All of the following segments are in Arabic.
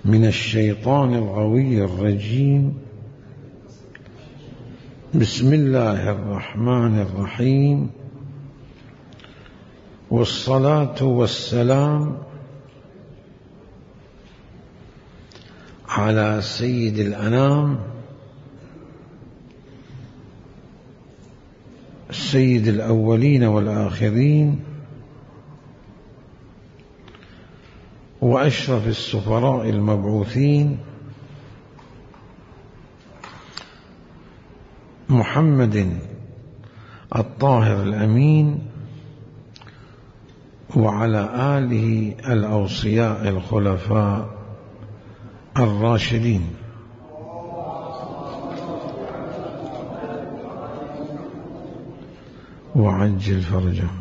من الشيطان الغوي الرجيم. بسم الله الرحمن الرحيم، والصلاة والسلام على سيد الأنام سيد الأولين والآخرين وأشرف السفراء المبعوثين محمد الطاهر الأمين وعلى آله الأوصياء الخلفاء الراشدين. وعجل فرجهم.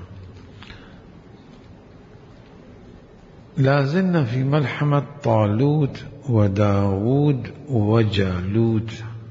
لا زلنا في ملحمة طالوت وداود وجالوت،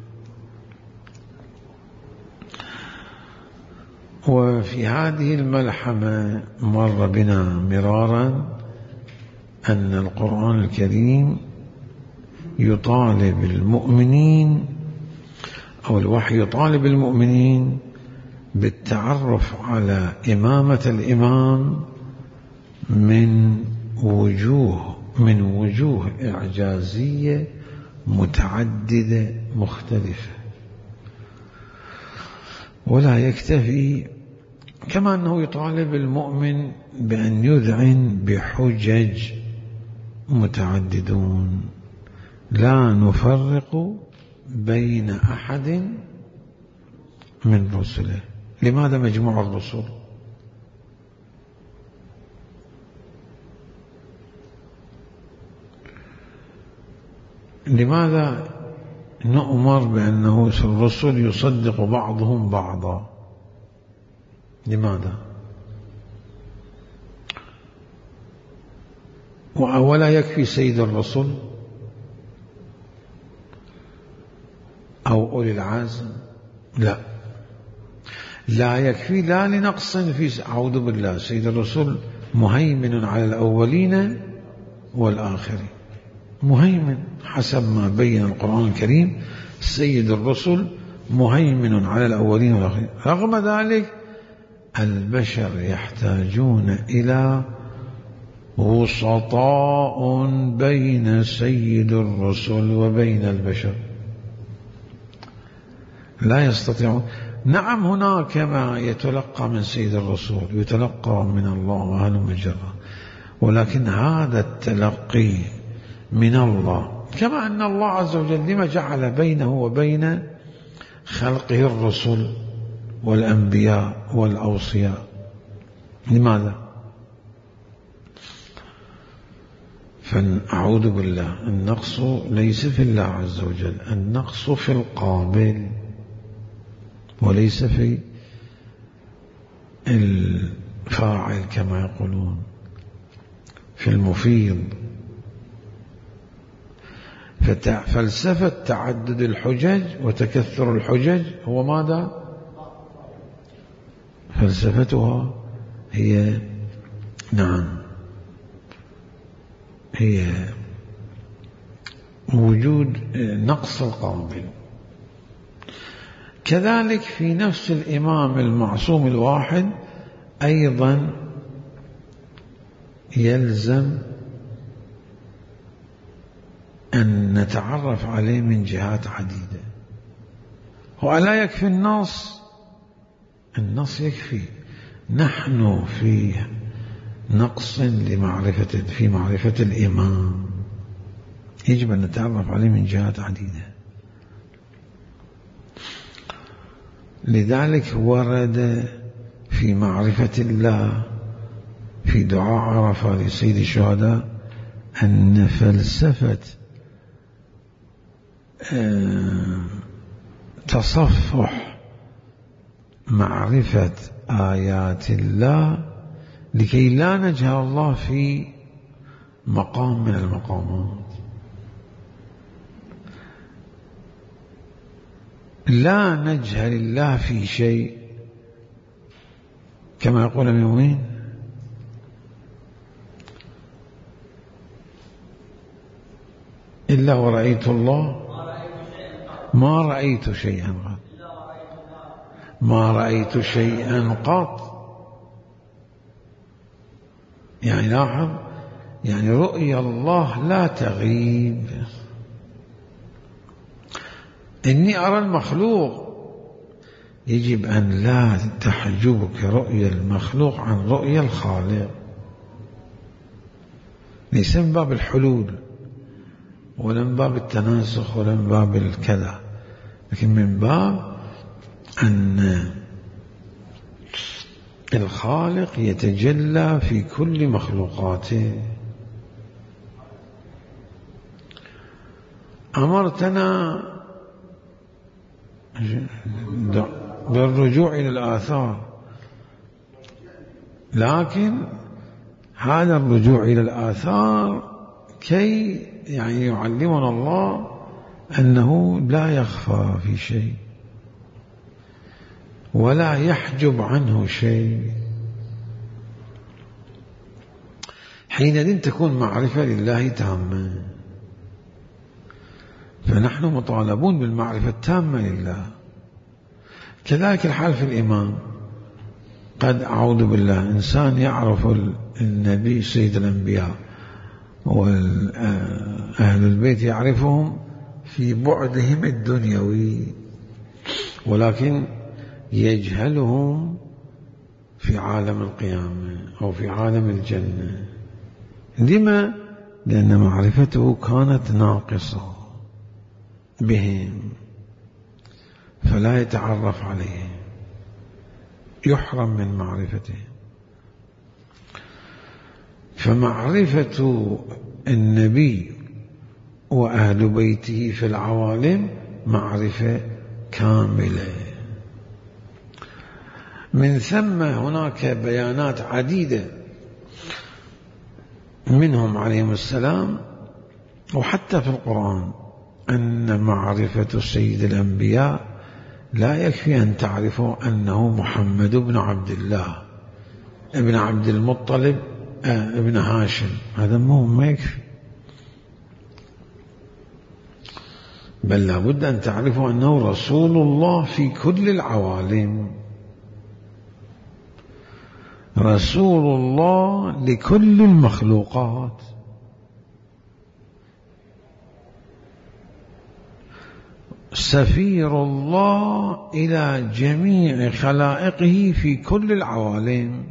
وفي هذه الملحمة مر بنا مرارا أن القرآن الكريم يطالب المؤمنين، أو الوحي يطالب المؤمنين بالتعرف على إمامة الإمام من وجوه إعجازية متعددة مختلفة، ولا يكتفي، كما أنه يطالب المؤمن بأن يذعن بحجج متعددون لا نفرق بين أحد من رسله. لماذا مجموع الرسل؟ لماذا نؤمر بأنه الرسل يصدق بعضهم بعضا؟ لماذا؟ ولا يكفي سيد الرسل أو أولي العزم؟ لا يكفي، لا لنقص في أعوذ بالله. سيد الرسل مهيمن على الأولين والآخرين، مهيمن حسب ما بين القرآن الكريم. سيد الرسل مهيمن على الأولين والآخرين. رغم ذلك البشر يحتاجون إلى وسطاء بين سيد الرسل وبين البشر، لا يستطيعون. نعم، هناك ما يتلقى من سيد الرسول، يتلقى من الله وأهل مجرى، ولكن هذا التلقي من الله، كما أن الله عز وجل لما جعل بينه وبين خلقه الرسل والأنبياء والأوصياء. لماذا؟ فأعوذ بالله، النقص ليس في الله عز وجل، النقص في القابل وليس في الفاعل كما يقولون، في المفيض. فلسفة تعدد الحجج وتكثر الحجج هو ماذا؟ فلسفتها هي هي وجود نقص القابل. كذلك في نفس الإمام المعصوم الواحد أيضا يلزم أن نتعرف عليه من جهات عديدة. ولا يكفي النص يكفي. نحن في نقص في معرفة الإمام، يجب أن نتعرف عليه من جهات عديدة. لذلك ورد في معرفة الله في دعاء عرفة لسيد الشهداء أن فلسفة تصفح معرفة آيات الله لكي لا نجهل الله في مقام من المقامات. لا نجهل الله في شيء، كما يقول المؤمنين إلا ورأيت الله ما رأيت شيئا قط، ما رأيت شيئا قط. يعني لاحظ، يعني رؤيا الله لا تغيب. إني أرى المخلوق، يجب أن لا تحجبك رؤيا المخلوق عن رؤيا الخالق، ليس من باب الحلول ولا من باب التناسخ ولا من باب الكذا، لكن من باب أن الخالق يتجلى في كل مخلوقاته. أمرتنا بالرجوع إلى الآثار، لكن هذا الرجوع إلى الآثار كي يعني يعلمنا الله أنه لا يخفى في شيء ولا يحجب عنه شيء. حينئذ تكون معرفة لله تامة. فنحن مطالبون بالمعرفة التامة لله. كذلك الحال في الإمام. قد أعوذ بالله إنسان يعرف النبي سيد الأنبياء وأهل البيت يعرفهم في بعدهم الدنيوي، ولكن يجهلهم في عالم القيامة أو في عالم الجنة. لما؟ لأن معرفته كانت ناقصة بهم، فلا يتعرف عليهم، يحرم من معرفته. فمعرفة النبي وأهل بيته في العوالم معرفة كاملة. من ثم هناك بيانات عديدة منهم عليهم السلام، وحتى في القرآن، أن معرفة سيد الأنبياء لا يكفي أن تعرفوا أنه محمد بن عبد الله ابن عبد المطلب ابن هاشم، هذا ما يكفي، بل لابد أن تعرفوا أنه رسول الله في كل العوالم، رسول الله لكل المخلوقات. سفير الله إلى جميع خلائقه في كل العوالم.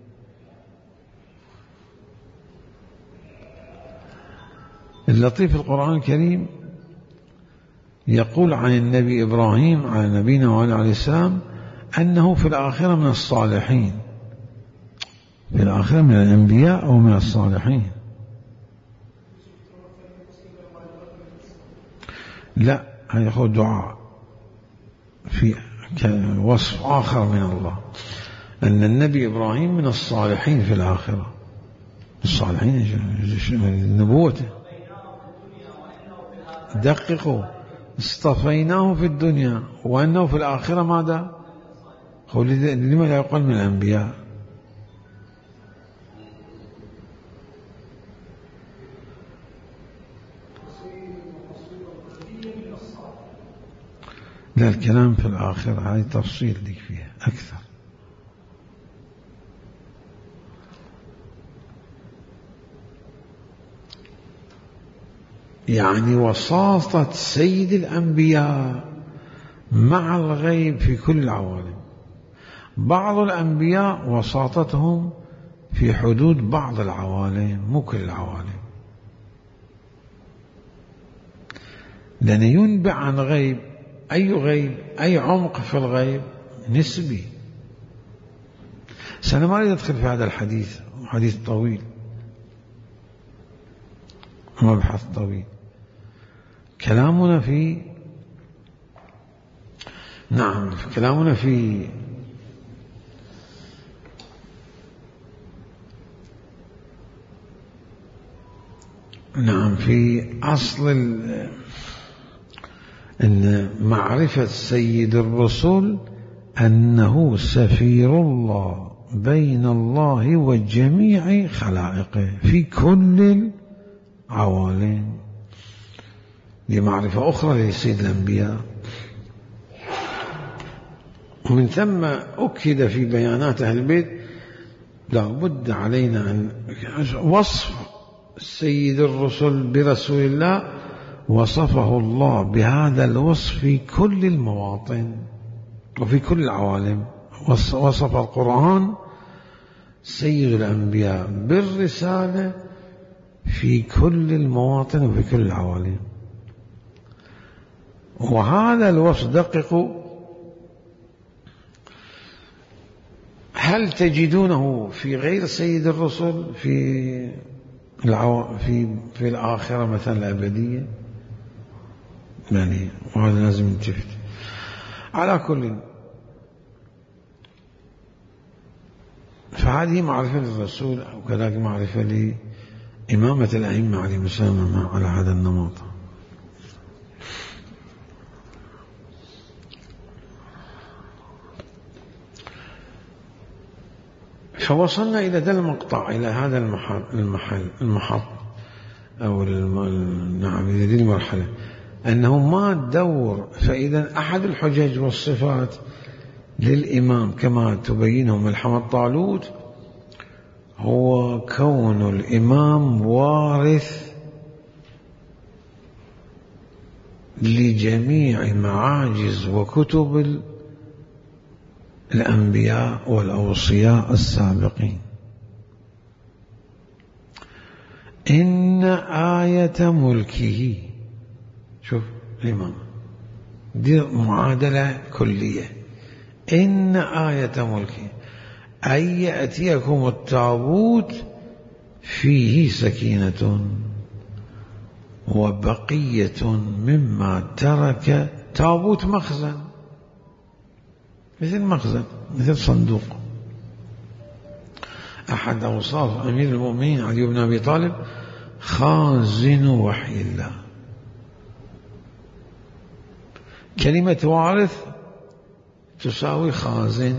اللطيف القرآن الكريم يقول عن النبي إبراهيم على نبينا وعليه السلام أنه في الآخرة من الصالحين، في الآخرة من الأنبياء أو من الصالحين. لا، هذا هو دعاء في وصف آخر من الله، أن النبي إبراهيم من الصالحين في الآخرة. الصالحين نبوته، دققوا، اصطفيناه في الدنيا وأنه في الآخرة ماذا؟ لما لا يقال من الأنبياء؟ لا، الكلام في الآخرة هذه تفصيل لك فيها أكثر. يعني وساطة سيد الأنبياء مع الغيب في كل العوالم. بعض الأنبياء وساطتهم في حدود بعض العوالم، مو كل العوالم، لأن ينبع عن غيب. أي غيب؟ أي عمق في الغيب نسبي. سأنا ما أريد أدخل في هذا الحديث، حديث طويل، مبحث طويل. كلامنا في كلامنا في في أصل أن معرفة سيد الرسل أنه سفير الله بين الله وجميع خلائقه في كل العوالم. لمعرفة أخرى لسيد الأنبياء. ومن ثم أكد في بيانات أهل البيت لا بد علينا أن وصف سيد الرسل برسول الله وصفه الله بهذا الوصف في كل المواطن وفي كل العوالم. وصف القرآن سيد الأنبياء بالرسالة في كل المواطن وفي كل العوالم. وهذا الوصف دقق، هل تجدونه في غير سيد الرسل في الآخرة مثلا الأبدية؟ يعني وهذا لازم نتفت. على كل، فهذه معرفة للرسول وكذلك معرفة لإمامة الأئمة عليهم السلام على هذا النمط. فوصلنا إلى ذا المقطع، إلى هذا المحط أو نعم إلى ذي المرحلة، أنه ما دور. فإذا أحد الحجج والصفات للإمام كما تبينه ملحمة طالوت هو كون الإمام وارث لجميع معاجز وكتب الأنبياء والأوصياء السابقين. إن آية ملكه، شوف الإمام دي معادلة كلية، إن آية ملكه أن يأتيكم التابوت فيه سكينة وبقية مما ترك. تابوت مخزن، مثل مخزن، مثل صندوق. أحد أوصاف أمير المؤمنين علي بن أبي طالب خازن وحي الله. كلمة وارث تساوي خازن،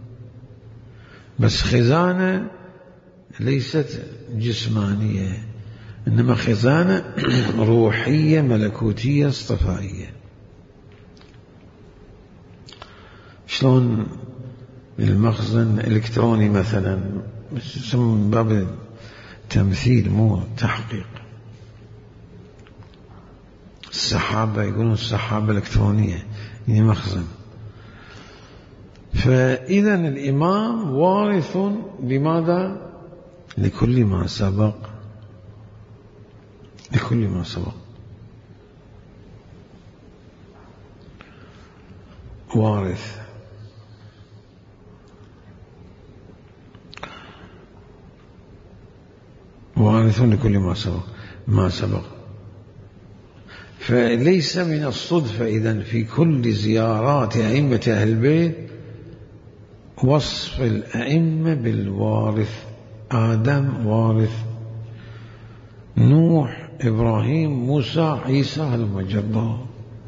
بس خزانة ليست جسمانية، إنما خزانة روحية ملكوتية اصطفائية. شلون المخزن الإلكتروني مثلا، من باب التمثيل مو تحقيق. السحابة يقولون السحابة الإلكترونية يعني مخزن. فإذا الإمام وارث لماذا؟ لكل ما سبق، لكل ما سبق وارث. وارث لكل ما سبق. فليس من الصدفة إذن في كل زيارات أئمة أهل البيت وصف الأئمة بالوارث. آدم وارث، نوح، إبراهيم، موسى، عيسى، هلم جرا.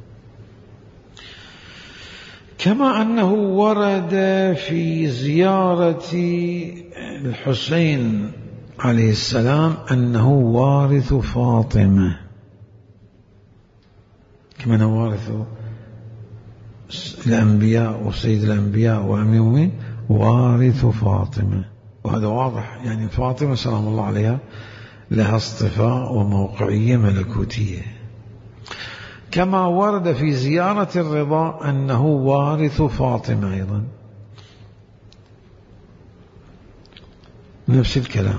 كما أنه ورد في زيارة الحسين عليه السلام أنه وارث فاطمة، كما أنه وارث الأنبياء وسيد الأنبياء وأمير المؤمنين وارث فاطمة. وهذا واضح، يعني فاطمة سلام الله عليها لها اصطفاء وموقعية ملكوتية. كما ورد في زيارة الرضا أنه وارث فاطمة أيضا، نفس الكلام،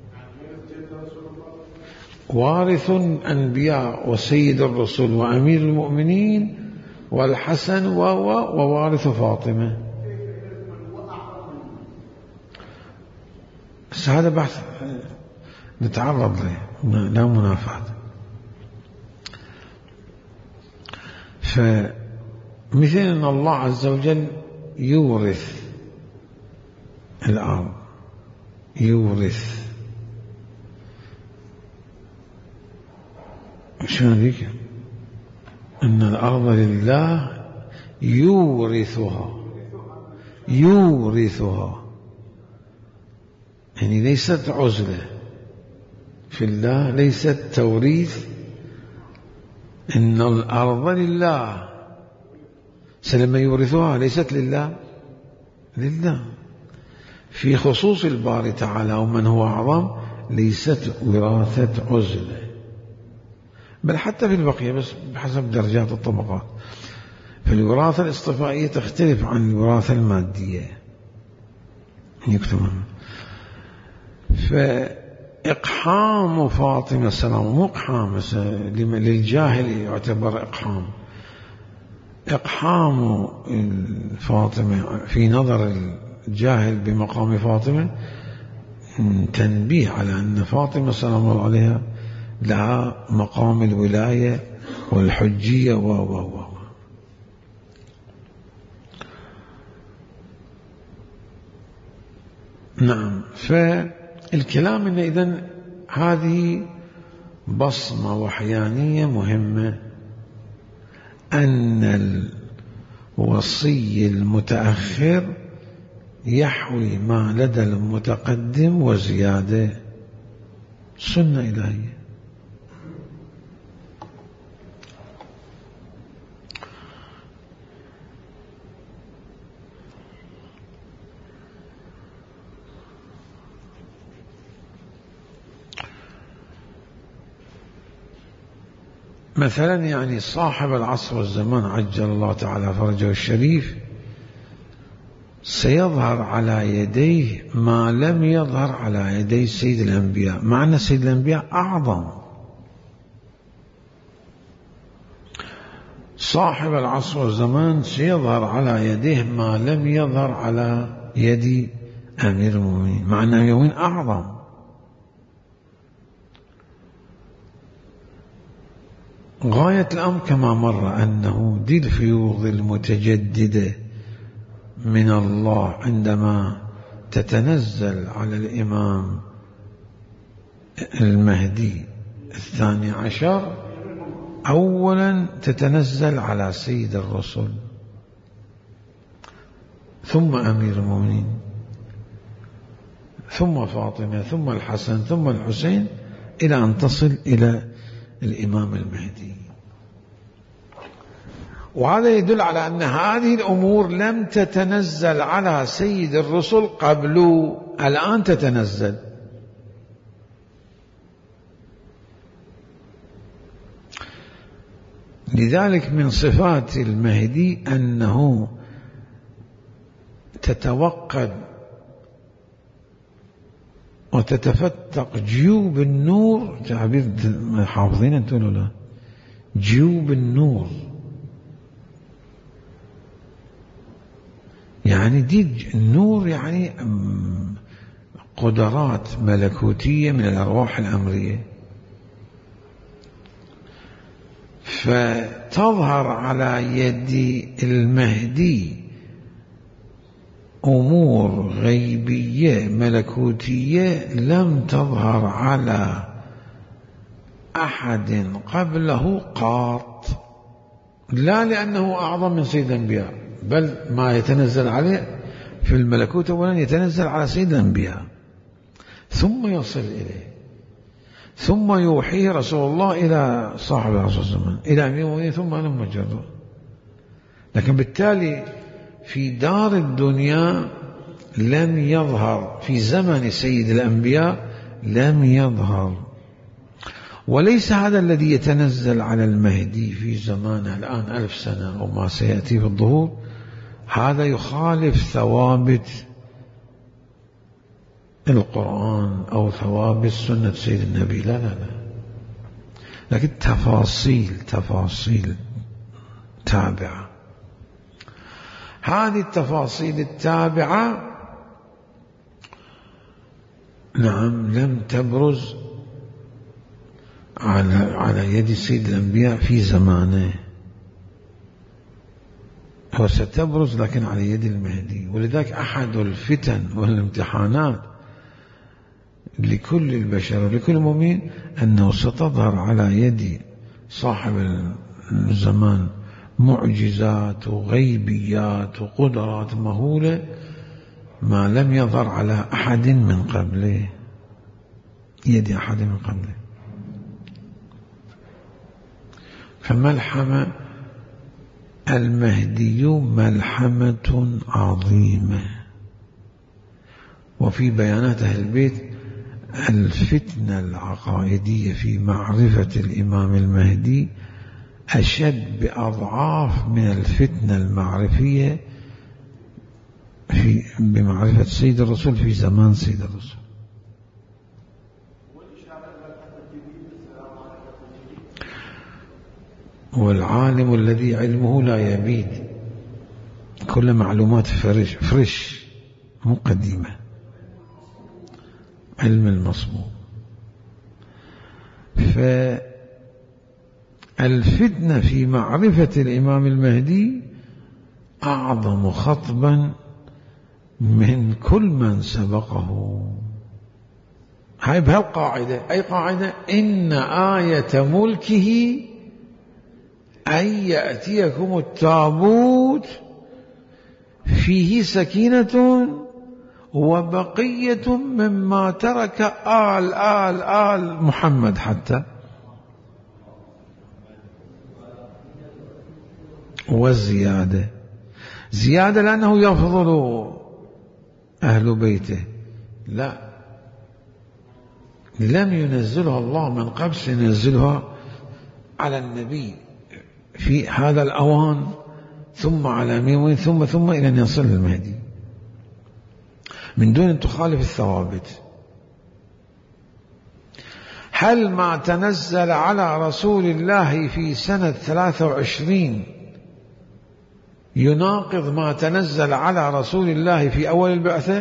وارث الأنبياء وسيد الرسل وأمير المؤمنين والحسن ووارث فاطمة. بس هذا بحث نتعرض له، لا منافاة. فمثل أن الله عز وجل يورث الأرض، يورث شنو ذيك؟ أن الأرض لله يورثها، يورثها يعني ليست عزلة في الله، ليست توريث إن الأرض لله، سلما يورثها ليست لله، لله. في خصوص الباري تعالى ومن هو أعظم ليست وراثة عزلة، بل حتى في البقية بس بحسب درجات الطبقات. فالوراثة الاصطفائية تختلف عن الوراثة المادية يكتبون. فإقحام فاطمة السلام مقحام للجاهل يعتبر إقحام. إقحام فاطمة في نظر الجاهل بمقام فاطمة تنبيه على أن فاطمة سلام الله عليها لها مقام الولاية والحجية نعم. فالكلام إن إذن هذه بصمة وحيانية مهمة، أن الوصي المتأخر يحوي ما لدى المتقدم وزيادة، سنة إلهية. مثلا يعني صاحب العصر والزمان عجل الله تعالى فرجه الشريف سيظهر على يديه ما لم يظهر على يدي سيد الأنبياء، مع أن سيد الأنبياء أعظم. صاحب العصر والزمان سيظهر على يديه ما لم يظهر على يد أمير المؤمنين، مع أن أمير المؤمنين أعظم. غاية الأمر كما مر أنه دي الفيوض المتجددة من الله عندما تتنزل على الإمام المهدي الثاني عشر، أولا تتنزل على سيد الرسل، ثم أمير المؤمنين، ثم فاطمة، ثم الحسن، ثم الحسين، إلى أن تصل إلى الإمام المهدي. وهذا يدل على أن هذه الأمور لم تتنزل على سيد الرسل قبل، الآن تتنزل. لذلك من صفات المهدي أنه تتوقد وتتفتق جيوب النور، تعبير حافظين أنتم ولا لا؟ جيوب النور، يعني دي النور يعني قدرات ملكوتية من الأرواح الأمرية، فتظهر على يد المهدي أمور غيبية ملكوتية لم تظهر على أحد قبله قط، لا لأنه أعظم من سيد الأنبياء، بل ما يتنزل عليه في الملكوت أولا يتنزل على سيد الأنبياء، ثم يصل إليه، ثم يوحي رسول الله إلى صاحب العصر والزمان، إلى أمير المؤمنين، ثم لما جرى. لكن بالتالي في دار الدنيا لم يظهر، في زمن سيد الأنبياء لم يظهر. وليس هذا الذي يتنزل على المهدي في زمانه الآن 1000 سنة أو ما سيأتي في الظهور، هذا يخالف ثوابت القرآن أو ثوابت سنة سيد النبي، لا لا لا، لكن تفاصيل تابعة. هذه التفاصيل التابعة نعم لم تبرز على يد سيد الأنبياء في زمانه، وستبرز لكن على يد المهدي. ولذلك أحد الفتن والامتحانات لكل البشر ولكل المؤمن أنه ستظهر على يد صاحب الزمان معجزات وغيبيات وقدرات مهولة ما لم يظهر على أحد من قبله، يد أحد من قبله. فملحمة المهدي ملحمة عظيمة. وفي بيانات أهل البيت الفتنة العقائدية في معرفة الإمام المهدي أشد بأضعاف من الفتنة المعرفية بمعرفة سيد الرسول في زمان سيد الرسول. والعالم الذي علمه لا يبيد، كل معلومات فريش مو قديمة، علم المصبوغ. فالفتنة في معرفة الإمام المهدي أعظم خطبا من كل من سبقه. هاي بهالقاعدة. أي قاعدة؟ إن آية ملكه أن يأتيكم التابوت فيه سكينة وبقية مما ترك آل محمد حتى والزيادة. زيادة لأنه يفضل أهل بيته، لا، لم ينزلها الله من قبل، سينزلها على النبي في هذا الأوان، ثم على مين، ثم إلى أن يصل المهدي من دون أن تخالف الثوابت. هل ما تنزل على رسول الله في سنة 23 يناقض ما تنزل على رسول الله في أول البعثة؟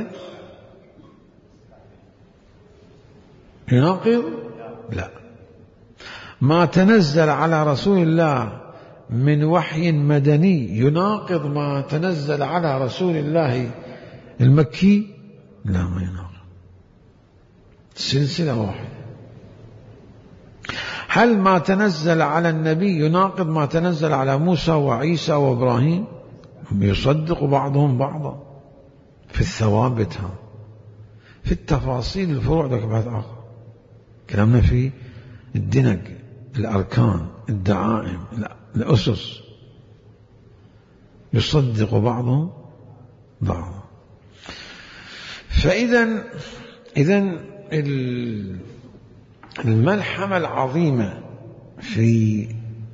يناقض؟ لا. ما تنزل على رسول الله من وحي مدني يناقض ما تنزل على رسول الله المكي؟ لا، ما يناقض، سلسلة واحدة. هل ما تنزل على النبي يناقض ما تنزل على موسى وعيسى وإبراهيم؟ يصدق بعضهم بعضا في الثوابت، في التفاصيل الفروع ذاك بعد آخر. كلامنا في الدنق، الأركان، الدعائم، الأسس، يصدق بعضهم بعضا. فإذا الملحمة العظيمة في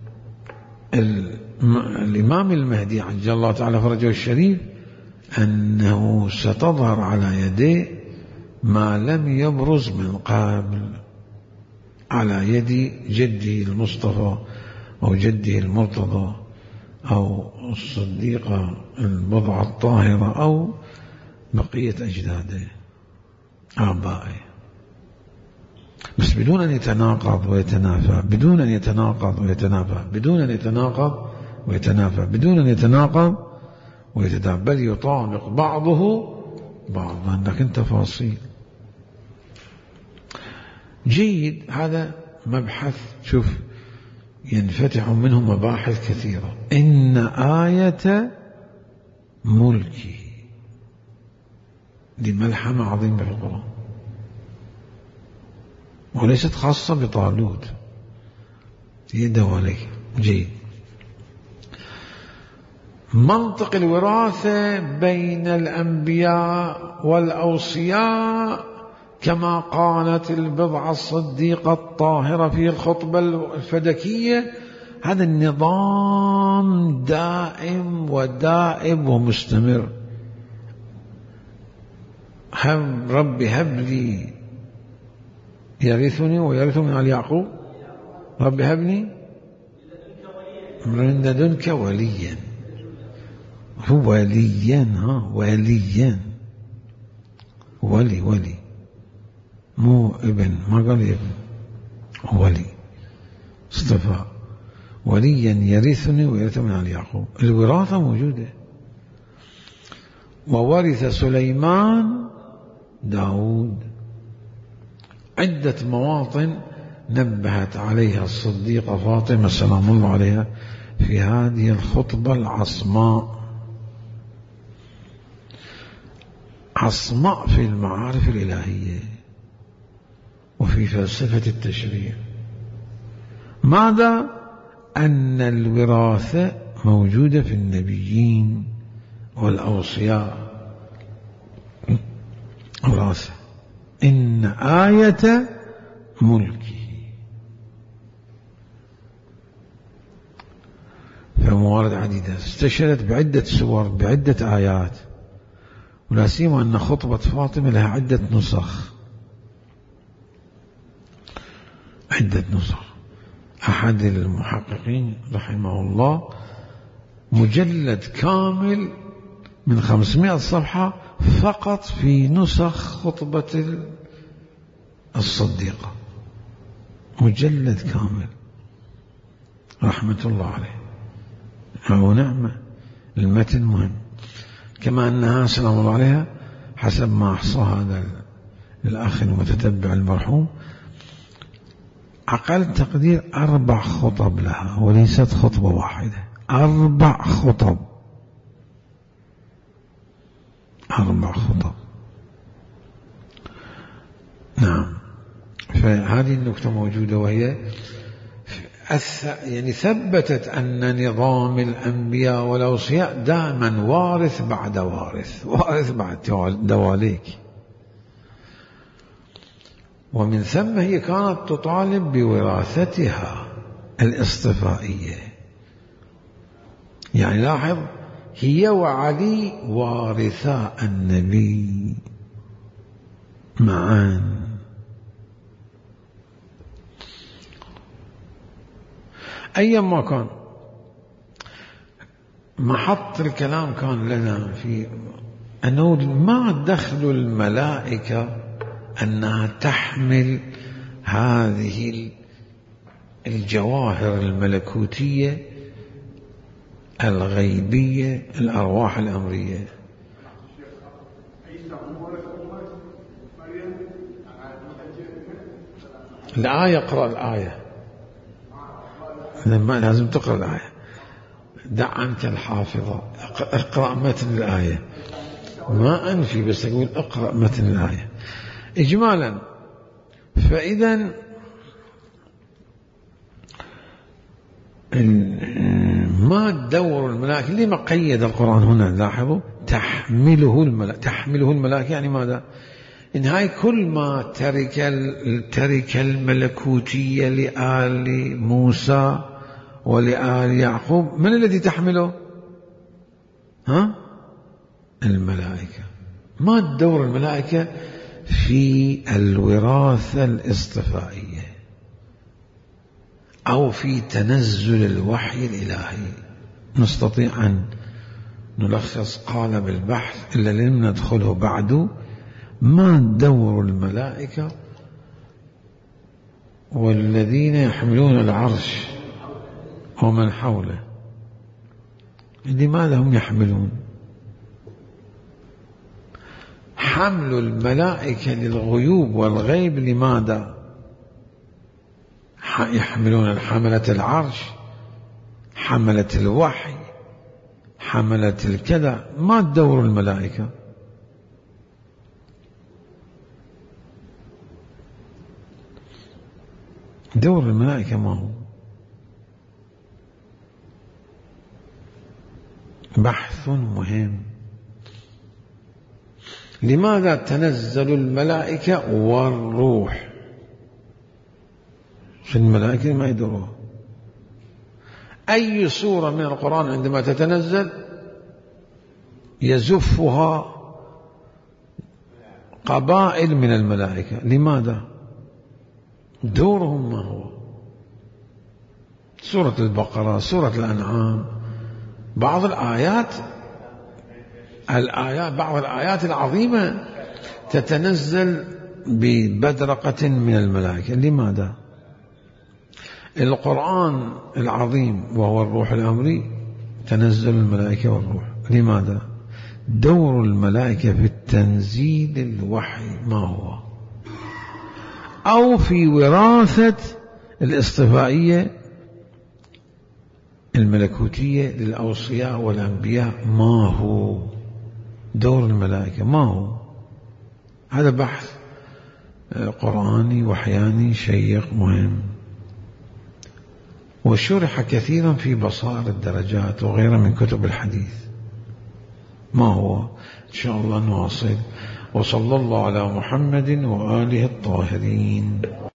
الإمام المهدي عجل الله تعالى فرجه الشريف أنه ستظهر على يديه ما لم يبرز من قبل على يد جده المصطفى أو جده المرتضى أو الصديقة البضعة الطاهرة أو بقية أجداده آبائه، بس بدون أن يتناقض ويتنافى، بدون أن يتناقض ويتنافى، بدون أن يتناقض ويتنافى، بدون أن يتناقض ويتدافع، بل يطابق بعضه بعضا، لكن تفاصيل. جيد، هذا مبحث، شوف ينفتح منه مباحث كثيرة. إن آية ملكه دي ملحمة عظيمة في القرآن، وليست خاصة بطالوت، هي دوالية. جيد. منطق الوراثة بين الأنبياء والأوصياء كما قالت البضعة الصديقة الطاهرة في الخطبة الفدكية، هذا النظام دائم ودائب ومستمر. رب هب لي يرثني ويرث من آل يعقوب، رب هبني من لدنك وليا. هو وليا، وليا، ولي مو ابن، ما قال ابن، ولي اصطفاء، وليا يرثني ويرث من آل يعقوب. الوراثة موجودة. وورث سليمان داود. عدة مواطن نبهت عليها الصديقة فاطمة سلام الله عليها في هذه الخطبة العصماء، عصماء في المعارف الإلهية وفي فلسفة التشريع. ماذا؟ أن الوراثة موجودة في النبيين والأوصياء. وراثة إن آية ملكه. فموارد عديدة استشهدت بعدة سور بعدة آيات، ولا سيما أن خطبة فاطمة لها عدة نسخ. عدة نسخ. أحد المحققين رحمه الله مجلد كامل من 500 صفحة فقط في نسخ خطبة الصديقة، مجلد كامل رحمة الله عليه. ونعمة المتن مهم، كما أنها سلام الله عليها حسب ما أحصى هذا الأخ المتتبع المرحوم أقل تقدير 4 خطب لها، وليست خطبة واحدة، 4 خطب. 4 خطب. نعم. فهذه النكتة موجودة، وهي يعني ثبتت أن نظام الأنبياء والأوصياء دائما وارث بعد وارث، وارث بعد دواليك. ومن ثم هي كانت تطالب بوراثتها الاصطفائية. يعني لاحظ، هي وعلي وارثا النبي معا. أيما كان محط الكلام كان لنا في أنه ما دخل الملائكة أنها تحمل هذه الجواهر الملكوتية الغيبية، الأرواح الأمرية. الآية، اقرأ الآية، لازم تقرأ الآية، دع عنك الحافظة، اقرأ متن الآية. ما أنفي، بس أقول اقرأ متن الآية إجمالا. فإذا ما دور الملائكة؟ لما قيد القرآن هنا؟ لاحظوا، تحمله الملائكة، يعني ماذا؟ إن هاي كل ما ترك الملكوتية لآل موسى ولآل يعقوب، من الذي تحمله؟ الملائكة. ما دور الملائكة في الوراثة الاصطفائية أو في تنزل الوحي الإلهي؟ نستطيع أن نلخص قال بالبحث إلا لم ندخله بعد. ما دور الملائكة والذين يحملون العرش ومن حوله؟ لماذا هم يحملون؟ حمل الملائكة للغيوب والغيب لماذا؟ يحملون حملة العرش، حملة الوحي، حملة الكذا. ما دور الملائكة؟ دور الملائكة ما هو؟ بحث مهم. لماذا تنزل الملائكة والروح؟ في الملائكة ما يدروها. أي سورة من القرآن عندما تتنزل يزفها قبائل من الملائكة. لماذا؟ دورهم ما هو؟ سورة البقرة، سورة الأنعام، بعض الآيات العظيمة تتنزل ببدرقة من الملائكة. لماذا؟ القرآن العظيم وهو الروح الأمري تنزل الملائكة والروح. لماذا؟ دور الملائكة في التنزيل الوحي ما هو؟ أو في وراثة الاصطفائية الملكوتية للأوصياء والأنبياء. ما هو دور الملائكة؟ ما هو؟ هذا بحث قرآني وحياني شيق مهم. وشرح كثيرا في بصائر الدرجات وغيرها من كتب الحديث. ما هو؟ إن شاء الله نواصل. وصلى الله على محمد وآله الطاهرين.